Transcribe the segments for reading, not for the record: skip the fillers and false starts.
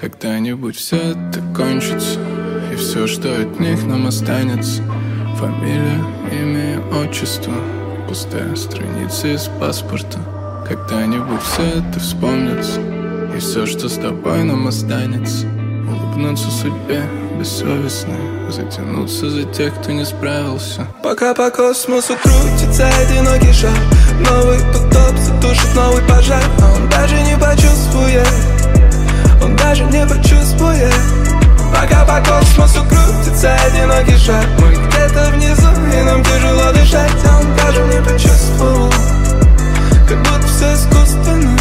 Когда-нибудь все это кончится, и все, что от них нам останется: фамилия, имя и отчество, пустая страница из паспорта. Когда-нибудь все это вспомнится, и все, что с тобой нам останется: улыбнуться судьбе бессовестной, затянуться за тех, кто не справился. Пока по космосу крутится одинокий шар, новый потоп затушит новый пожар. А он даже не почувствует, он даже не почувствует. Пока по космосу крутится одинокий шар, мы где-то внизу, и нам тяжело дышать. А он даже не почувствовал, как будто все искусственно.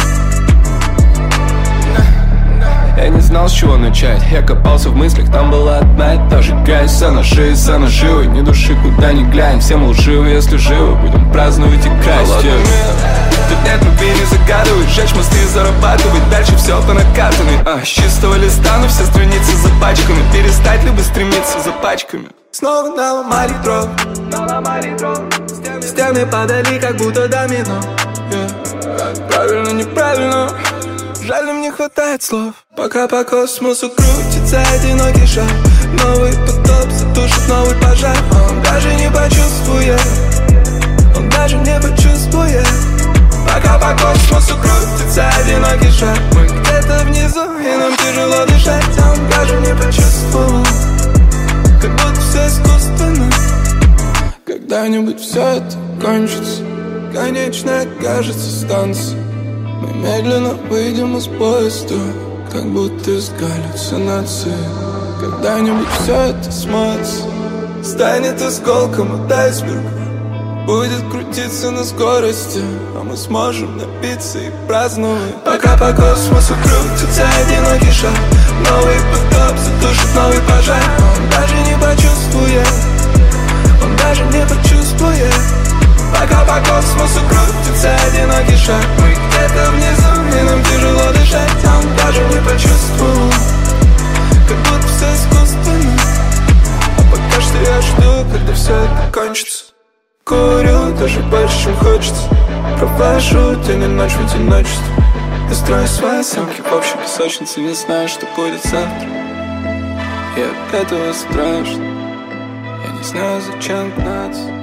Я не знал, с чего начать, я копался в мыслях, там была одна и та же грязь. За наживой, ни души куда ни глянь. Все мы лживы, если живы, будем праздновать и красть. Тут нет любви, не загадывай, жечь мосты, зарабатывать дальше все по накатанной. С чистого листа, но все страницы запачканы. Перестать либо стремиться за пачками. Снова наломали дров, стены падали, как будто домино. Правильно, неправильно, жаль, нам не хватает слов. Пока по космосу крутится одинокий шар, новый потоп затушит новый пожар. Он даже не почувствует, он даже не почувствует. Пока по космосу крутится одинокий шар, мы где-то внизу, и нам тяжело дышать. А он даже не почувствовал, как будто все искусственно. Когда-нибудь все это кончится, Конечно, окажется станция. мы медленно выйдем из поезда, как будто из галлюцинации. Когда-нибудь все это смоется, станет осколком от айсберга, будет крутиться на скорости, а мы сможем напиться и праздновать. Пока по космосу крутится одинокий шар, новый потоп затушит новый пожар. Он даже не почувствует, он даже не почувствует. Пока по космосу крутится одинокий шар, мы где-то внизу, и нам тяжело дышать. А он даже не почувствовал, как будто все искусственно. А пока что я жду, когда все это кончится. Курю даже больше, чем хочется, провожу день и ночь в одиночестве. Я строю свои съемки в общей песочнице, не знаю, что будет завтра. И от этого страшно, я не знаю, зачем гнаться.